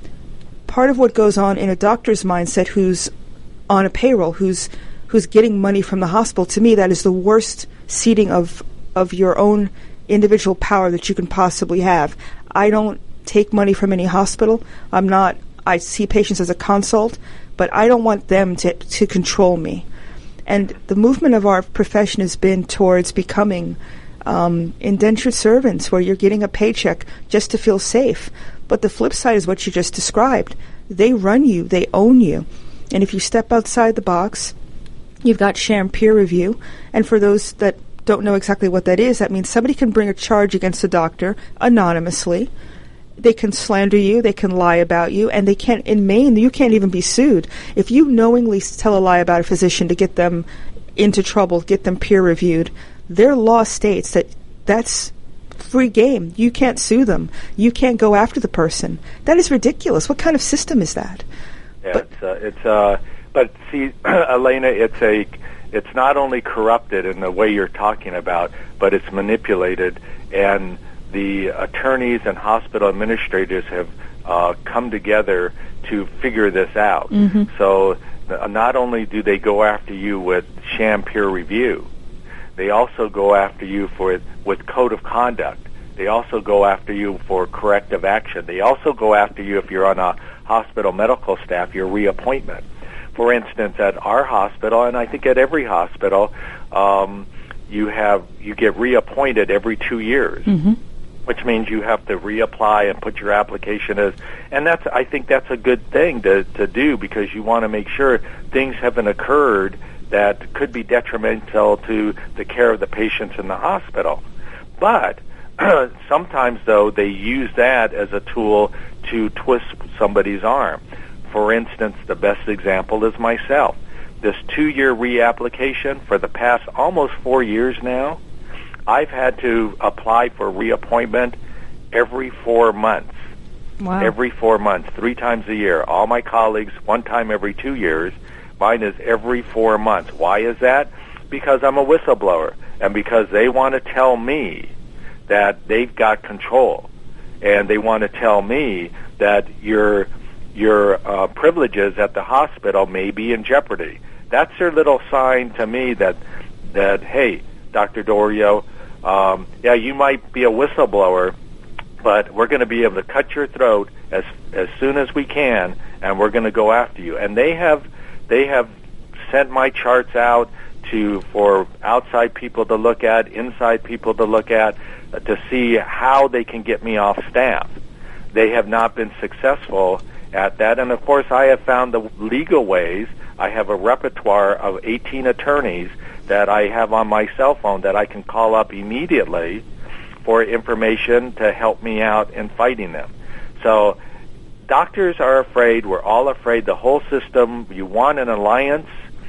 part of what goes on in a doctor's mindset who's on a payroll, who's who's getting money from the hospital. To me, that is the worst ceding of, of your own individual power that you can possibly have. I don't take money from any hospital. I'm not, I see patients as a consult, but I don't want them to, to control me. And the movement of our profession has been towards becoming Um, indentured servants, where you're getting a paycheck just to feel safe. But the flip side is what you just described. They run you. They own you. And if you step outside the box, you've got sham peer review. And for those that don't know exactly what that is, that means somebody can bring a charge against a doctor anonymously. They can slander you. They can lie about you. And they can't, in Maine, you can't even be sued. If you knowingly tell a lie about a physician to get them into trouble, get them peer reviewed, their law states that that's free game. You can't sue them. You can't go after the person. That is ridiculous. What kind of system is that? Yeah, but, it's, uh, it's uh, but see, Elena, it's a, it's not only corrupted in the way you're talking about, but it's manipulated, and the attorneys and hospital administrators have uh, come together to figure this out. Mm-hmm. So uh, not only do they go after you with sham peer review, they also go after you for with code of conduct. They also go after you for corrective action. They also go after you if you're on a hospital medical staff, your reappointment. For instance, at our hospital, and I think at every hospital, um, you have you get reappointed every two years, mm-hmm. which means you have to reapply and put your application as. And that's I think that's a good thing to to do, because you want to make sure things haven't occurred that could be detrimental to the care of the patients in the hospital. But sometimes, though, they use that as a tool to twist somebody's arm. for instance, the best example is myself. This two-year reapplication for the past almost four years now, I've had to apply for reappointment every four months. Wow. Every four months, three times a year. All my colleagues, one time every two years. Mine is every four months. Why is that? Because I'm a whistleblower, and because they want to tell me that they've got control, and they want to tell me that your your uh, privileges at the hospital may be in jeopardy. That's their little sign to me that that hey, Doctor Dorio, um, yeah, you might be a whistleblower, but we're going to be able to cut your throat as as soon as we can, and we're going to go after you. And they have they have sent my charts out to for outside people to look at, inside people to look at, uh, to see how they can get me off staff. They have not been successful at that, and of course, I have found the legal ways. I have a repertoire of eighteen attorneys that I have on my cell phone that I can call up immediately for information to help me out in fighting them. So doctors are afraid. We're all afraid. The whole system, you want an alliance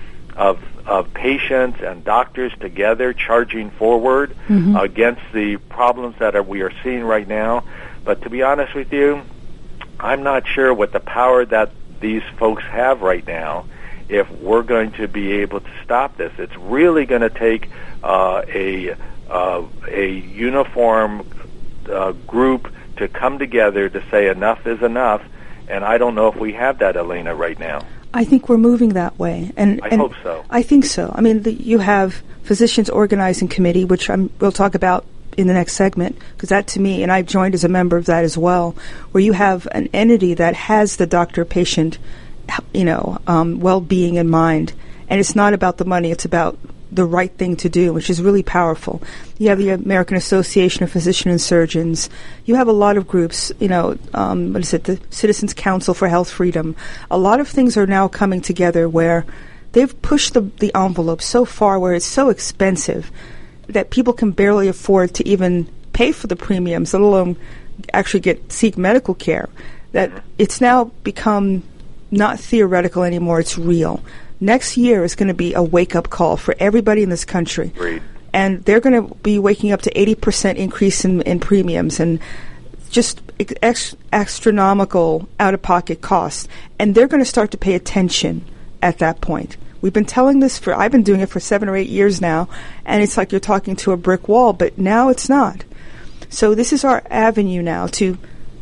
of of patients and doctors together charging forward mm-hmm. against the problems that are, we are seeing right now. But to be honest with you, I'm not sure with the power that these folks have right now if we're going to be able to stop this. It's really going to take uh, a uh, a uniform uh, group to come together to say enough is enough, and I don't know if we have that, Elena, right now. I think we're moving that way. and I and hope so. I think so. I mean, the, you have Physicians Organizing Committee, which I'm, we'll talk about in the next segment, because that to me, and I've joined as a member of that as well, where you have an entity that has the doctor-patient, you know, um, well-being in mind, and it's not about the money, it's about the right thing to do, which is really powerful. You have the American Association of Physicians and Surgeons. You have a lot of groups, you know, um, what is it, the Citizens Council for Health Freedom. A lot of things are now coming together where they've pushed the, the envelope so far where it's so expensive that people can barely afford to even pay for the premiums, let alone actually get seek medical care. That it's now become not theoretical anymore, it's real. Next year is going to be a wake-up call for everybody in this country. Agreed. And they're going to be waking up to eighty percent increase in, in premiums and just ex- astronomical out-of-pocket costs. And they're going to start to pay attention at that point. We've been telling this for, I've been doing it for seven or eight years now, and it's like you're talking to a brick wall, but now it's not. So this is our avenue now to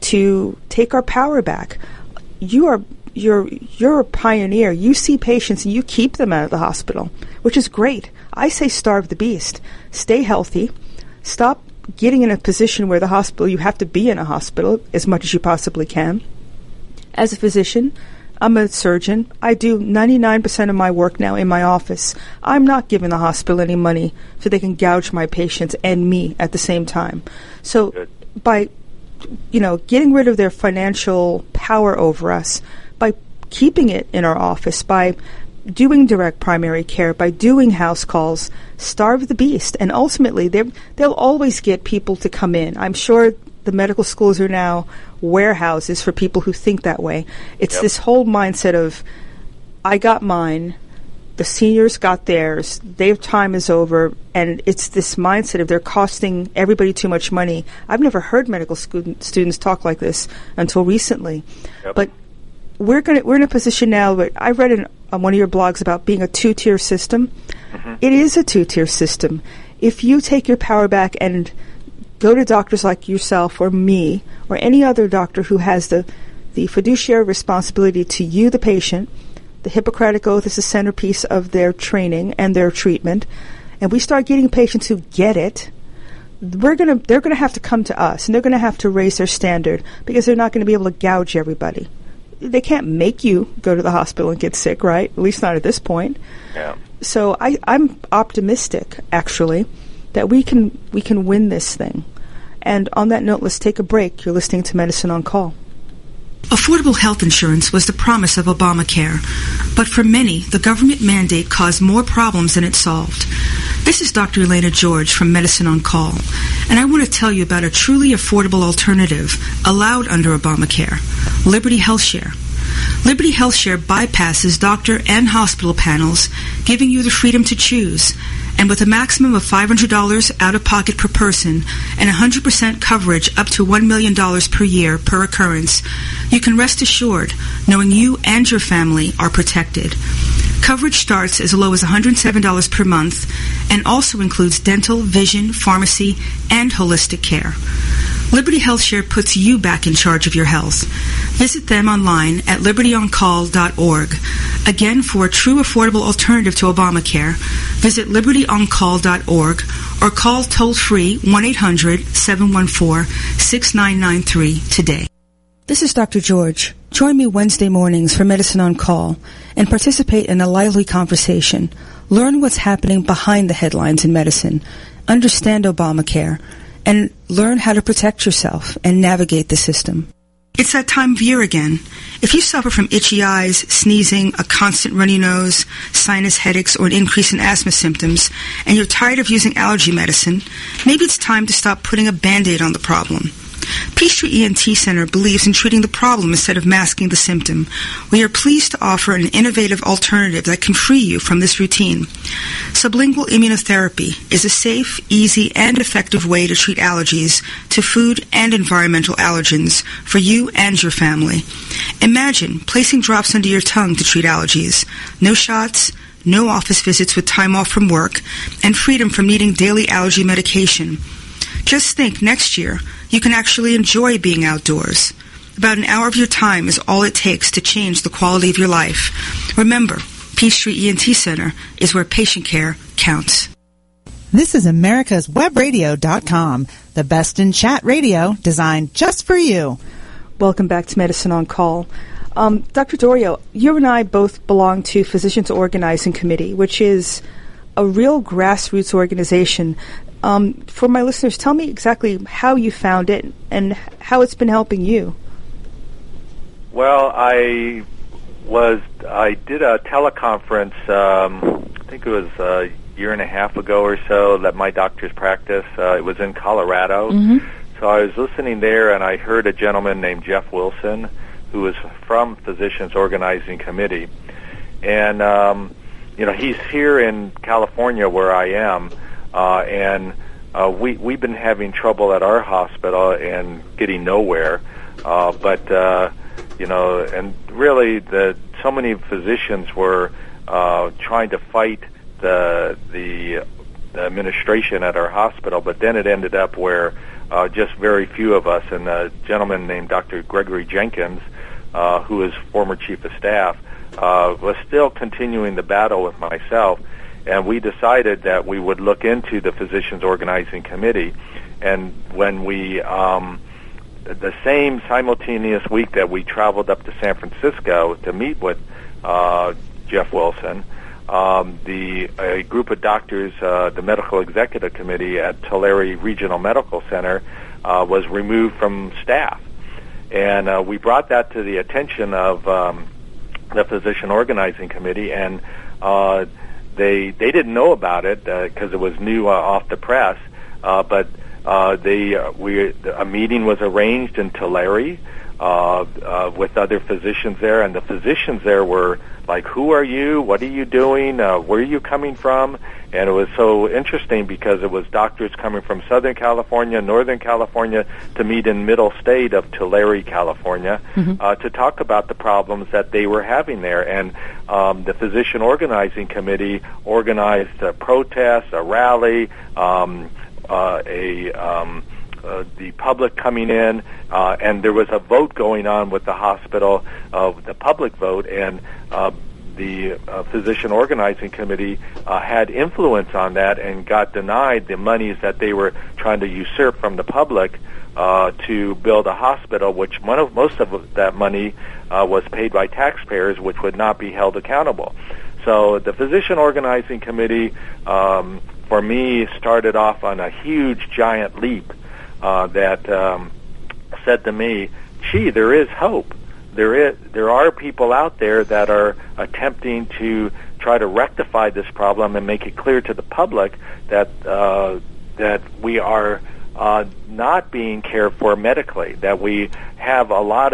to take our power back. You are You're you're a pioneer. You see patients and you keep them out of the hospital, which is great. I say starve the beast. Stay healthy. Stop getting in a position where the hospital, you have to be in a hospital as much as you possibly can. As a physician, I'm a surgeon. I do ninety-nine percent of my work now in my office. I'm not giving the hospital any money so they can gouge my patients and me at the same time. So Good. by, you know, getting rid of their financial power over us, by keeping it in our office, by doing direct primary care, by doing house calls, starve the beast. And ultimately, they'll always get people to come in. I'm sure the medical schools are now warehouses for people who think that way. It's yep. this whole mindset of, I got mine, the seniors got theirs, their time is over, and it's this mindset of they're costing everybody too much money. I've never heard medical scu- students talk like this until recently. Yep. But We're going we're in a position now where I read in, on one of your blogs about being a two-tier system. Mm-hmm. It is a two-tier system. If you take your power back and go to doctors like yourself or me or any other doctor who has the, the fiduciary responsibility to you, the patient, the Hippocratic Oath is the centerpiece of their training and their treatment, and we start getting patients who get it, we're gonna they're going to have to come to us, and they're going to have to raise their standard because they're not going to be able to gouge everybody. They can't make you go to the hospital and get sick, right? At least not at this point. Yeah. So I, I'm optimistic, actually, that we can we can win this thing. And on that note, let's take a break. You're listening to Medicine on Call. Affordable health insurance was the promise of Obamacare, but for many, the government mandate caused more problems than it solved. This is Doctor Elena George from Medicine on Call, and I want to tell you about a truly affordable alternative allowed under Obamacare, Liberty HealthShare. Liberty HealthShare bypasses doctor and hospital panels, giving you the freedom to choose. And with a maximum of five hundred dollars out-of-pocket per person and one hundred percent coverage up to one million dollars per year per occurrence, you can rest assured knowing you and your family are protected. Coverage starts as low as one hundred seven dollars per month and also includes dental, vision, pharmacy, and holistic care. Liberty HealthShare puts you back in charge of your health. Visit them online at liberty on call dot org. Again, for a true affordable alternative to Obamacare, visit liberty on call dot org or call toll-free one eight hundred seven one four six nine nine three today. This is Doctor George. Join me Wednesday mornings for Medicine on Call and participate in a lively conversation. Learn what's happening behind the headlines in medicine, understand Obamacare, and learn how to protect yourself and navigate the system. It's that time of year again. If you suffer from itchy eyes, sneezing, a constant runny nose, sinus headaches, or an increase in asthma symptoms, and you're tired of using allergy medicine, maybe it's time to stop putting a Band-Aid on the problem. Peachtree E N T Center believes in treating the problem instead of masking the symptom. We are pleased to offer an innovative alternative that can free you from this routine. Sublingual immunotherapy is a safe, easy, and effective way to treat allergies to food and environmental allergens for you and your family. Imagine placing drops under your tongue to treat allergies. No shots, no office visits with time off from work, and freedom from needing daily allergy medication. Just think, next year, you can actually enjoy being outdoors. About an hour of your time is all it takes to change the quality of your life. Remember, Peachtree E N T Center is where patient care counts. This is America's Web Radio dot com, the best in chat radio designed just for you. Welcome back to Medicine on Call. Um, Doctor Dorio, you and I both belong to Physicians Organizing Committee, which is a real grassroots organization. Um, for my listeners, tell me exactly how you found it and how it's been helping you. Well, I was I did a teleconference. Um, I think it was a year and a half ago or so. At my doctor's practice. Uh, it was in Colorado. Mm-hmm. So I was listening there, and I heard a gentleman named Jeff Wilson, who was from Physicians Organizing Committee, and um, you know he's here in California where I am. Uh, and uh, we, we've been having trouble at our hospital and getting nowhere. Uh, but, uh, you know, and really the so many physicians were uh, trying to fight the, the the administration at our hospital, but then it ended up where uh, just very few of us, and a gentleman named Doctor Gregory Jenkins, uh, who is former chief of staff, uh, was still continuing the battle with myself. And we decided that we would look into the Physicians Organizing Committee. And when we, um, the same simultaneous week that we traveled up to San Francisco to meet with uh, Jeff Wilson, um, the a group of doctors, uh, the Medical Executive Committee at Tulare Regional Medical Center, uh, was removed from staff. And uh, we brought that to the attention of um, the Physician Organizing Committee, and uh, They they didn't know about it because uh, it was new uh, off the press, uh, but uh, they uh, we a meeting was arranged in Tulare uh, uh, with other physicians there, and the physicians there were like, "Who are you? What are you doing? Uh, where are you coming from?" And it was so interesting because it was doctors coming from Southern California, Northern California, to meet in middle state of Tulare, California, mm-hmm. uh, to talk about the problems that they were having there. And um, the Physician Organizing Committee organized a protest, a rally, um, uh, a um, uh, the public coming in, uh, and there was a vote going on with the hospital, uh, the public vote, and uh, the uh, Physician Organizing Committee uh, had influence on that and got denied the monies that they were trying to usurp from the public uh, to build a hospital, which one of, most of that money uh, was paid by taxpayers, which would not be held accountable. So the Physician Organizing Committee, um, for me, started off on a huge, giant leap uh, that um, said to me, gee, there is hope. There is, there are people out there that are attempting to try to rectify this problem and make it clear to the public that uh, that we are uh, not being cared for medically, that we have a lot of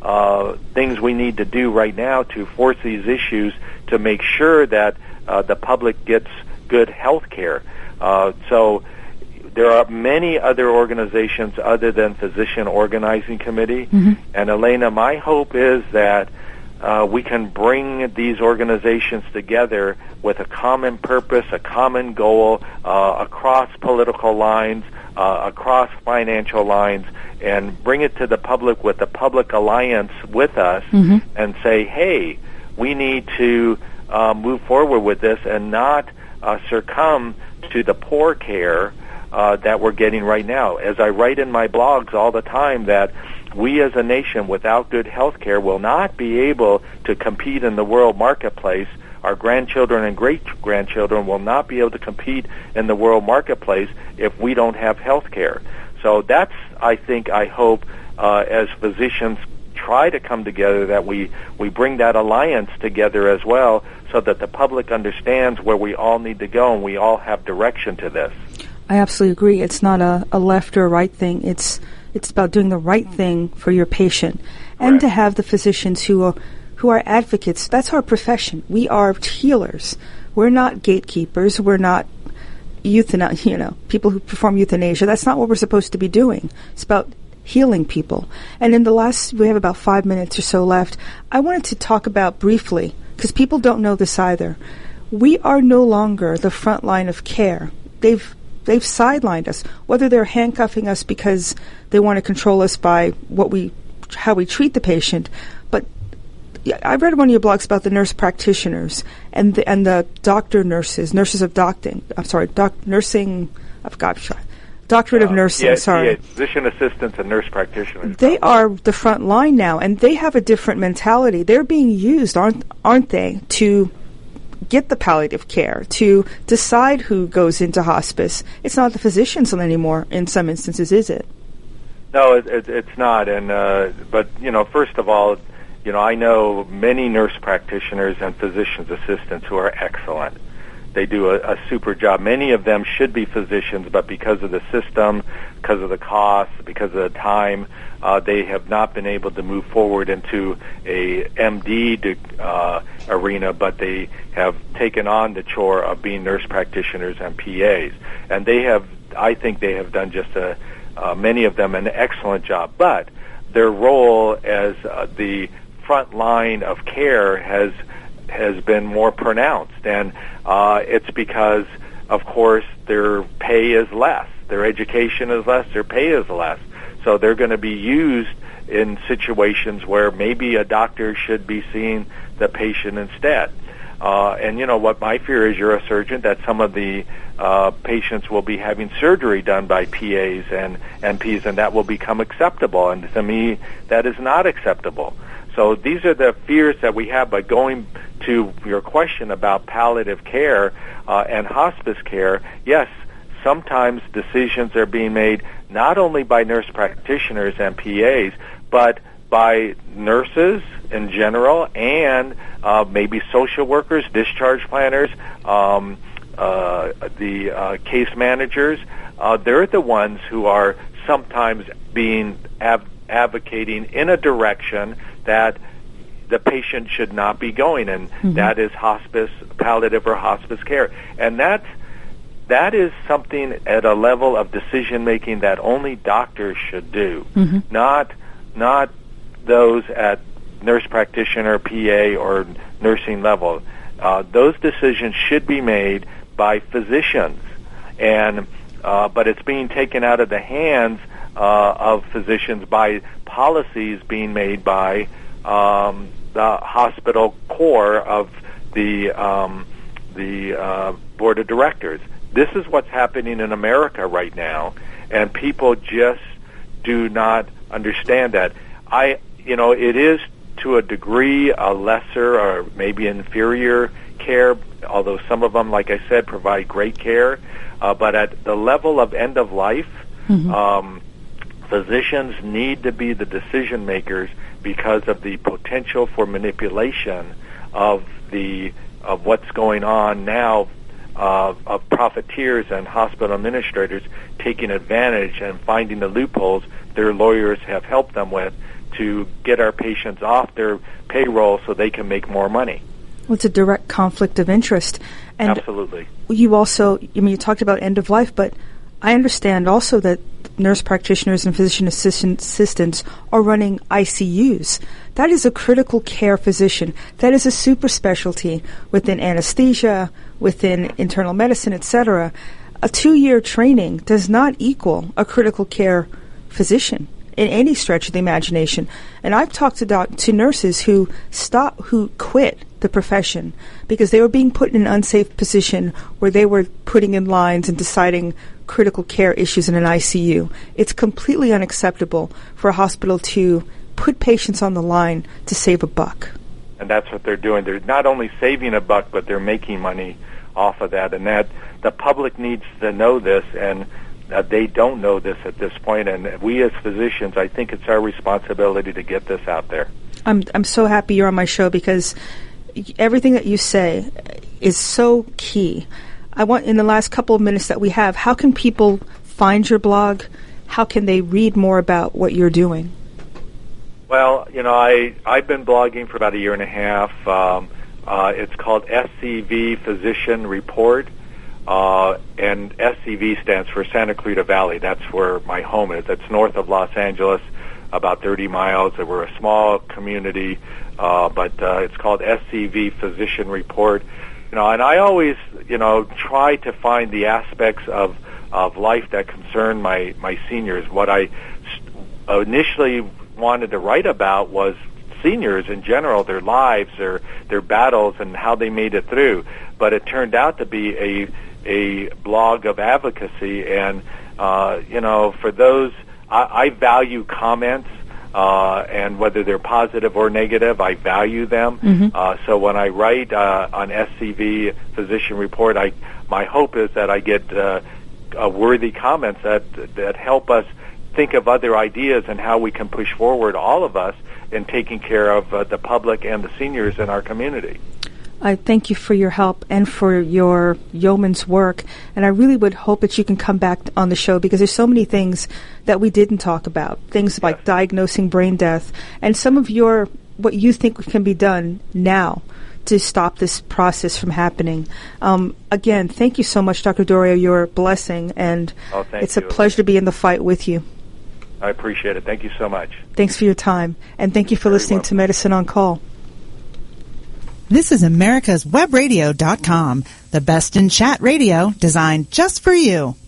uh, things we need to do right now to force these issues to make sure that uh, the public gets good health care. Uh, so there are many other organizations other than Physician Organizing Committee. Mm-hmm. And Elena, my hope is that uh, we can bring these organizations together with a common purpose, a common goal, uh, across political lines, uh, across financial lines, and bring it to the public with a public alliance with us, mm-hmm. and say, hey, we need to uh, move forward with this and not uh, succumb to the poor care uh, that we're getting right now. As I write in my blogs all the time, that we as a nation without good health care will not be able to compete in the world marketplace. Our grandchildren and great-grandchildren will not be able to compete in the world marketplace if we don't have health care. So that's, I think, I hope, uh, as physicians try to come together, that we, we bring that alliance together as well, so that the public understands where we all need to go and we all have direction to this. I absolutely agree. It's not a, a left or right thing. It's it's about doing the right thing for your patient, and Correct. To have the physicians who are who are advocates. That's our profession. We are healers. We're not gatekeepers. We're not euthana- you know, people who perform euthanasia. That's not what we're supposed to be doing. It's about healing people. And in the last, we have about five minutes or so left, I wanted to talk about briefly, because people don't know this either. We are no longer the front line of care. They've they've sidelined us, whether they're handcuffing us because they want to control us by what we, how we treat the patient. But I read one of your blogs about the nurse practitioners and the, and the doctor nurses, nurses of docting. I'm sorry, doc, nursing. I forgot. Doctorate uh, of nursing. Yeah, sorry, yeah, physician assistants and nurse practitioners. They are the front line now, and they have a different mentality. They're being used, aren't aren't they, to get the palliative care, to decide who goes into hospice. It's not the physicians anymore. In some instances, is it? No, it, it, it's not. And uh, but you know, first of all, you know, I know many nurse practitioners and physician's assistants who are excellent. They do a, a super job. Many of them should be physicians, but because of the system, because of the cost, because of the time, uh, they have not been able to move forward into a M D to, uh, arena, but they have taken on the chore of being nurse practitioners and P As. And they have, I think they have done just a, uh, many of them an excellent job. But their role as uh, the front line of care has has been more pronounced, and uh, it's because, of course, their pay is less, their education is less, their pay is less, so they're going to be used in situations where maybe a doctor should be seeing the patient instead. Uh, and you know what, my fear is, you're a surgeon, that some of the uh, patients will be having surgery done by P As and M Ps, and that will become acceptable, and to me, that is not acceptable. So these are the fears that we have. But going to your question about palliative care uh, and hospice care, yes, sometimes decisions are being made not only by nurse practitioners and P As, but by nurses in general, and uh, maybe social workers, discharge planners, um, uh, the uh, case managers. Uh, they're the ones who are sometimes being ab- advocating in a direction that the patient should not be going, and mm-hmm. that is hospice, palliative or hospice care. And that, that is something at a level of decision-making that only doctors should do, mm-hmm. not not those at nurse practitioner, P A, or nursing level. Uh, those decisions should be made by physicians, and uh, but it's being taken out of the hands Uh, of physicians by policies being made by um, the hospital core of the um, the uh, board of directors. This is what's happening in America right now, and people just do not understand that. I, you know, it is to a degree a lesser or maybe inferior care, although some of them, like I said, provide great care. Uh, but at the level of end of life, mm-hmm. um, physicians need to be the decision makers because of the potential for manipulation of the of what's going on now, uh, of profiteers and hospital administrators taking advantage and finding the loopholes their lawyers have helped them with to get our patients off their payroll so they can make more money. Well, it's a direct conflict of interest. And absolutely. You also, I mean, you talked about end of life, but I understand also that nurse practitioners and physician assistant, assistants are running I C Us. That is a critical care physician. That is a super specialty within anesthesia, within internal medicine, et cetera. A two-year training does not equal a critical care physician in any stretch of the imagination. And I've talked to doc- to nurses who stop, who quit the profession because they were being put in an unsafe position where they were putting in lines and deciding critical care issues in an I C U. It's completely unacceptable for a hospital to put patients on the line to save a buck. And that's what they're doing. They're not only saving a buck, but they're making money off of that. And that the public needs to know this, and uh, they don't know this at this point. And we as physicians, I think it's our responsibility to get this out there. I'm I'm so happy you're on my show because everything that you say is so key. I want, in the last couple of minutes that we have, how can people find your blog? How can they read more about what you're doing? Well, you know, I, I've been blogging for about a year and a half. Um, uh, it's called S C V Physician Report, uh, and S C V stands for Santa Clarita Valley. That's where my home is. It's north of Los Angeles, about thirty miles. We're a small community, uh, but uh, it's called S C V Physician Report. You know, and I always, you know, try to find the aspects of, of life that concern my, my seniors. What I initially wanted to write about was seniors in general, their lives, their their battles, and how they made it through. But it turned out to be a a blog of advocacy, and uh, you know, for those, I, I value comments. Uh, and whether they're positive or negative, I value them. Mm-hmm. Uh, so when I write uh, on S C V Physician Report, I my hope is that I get uh, uh, worthy comments that that help us think of other ideas and how we can push forward, all of us, in taking care of uh, the public and the seniors in our community. I thank you for your help and for your yeoman's work, and I really would hope that you can come back on the show because there's so many things that we didn't talk about, things yes. like diagnosing brain death, and some of your, what you think can be done now to stop this process from happening. Um, again, thank you so much, Doctor Dorio. You're a blessing, and oh, it's you. a pleasure to be in the fight with you. I appreciate it. Thank you so much. Thanks for your time, and thank you for Very listening welcome. to Medicine on Call. This is Americas Web Radio dot com, the best in chat radio designed just for you.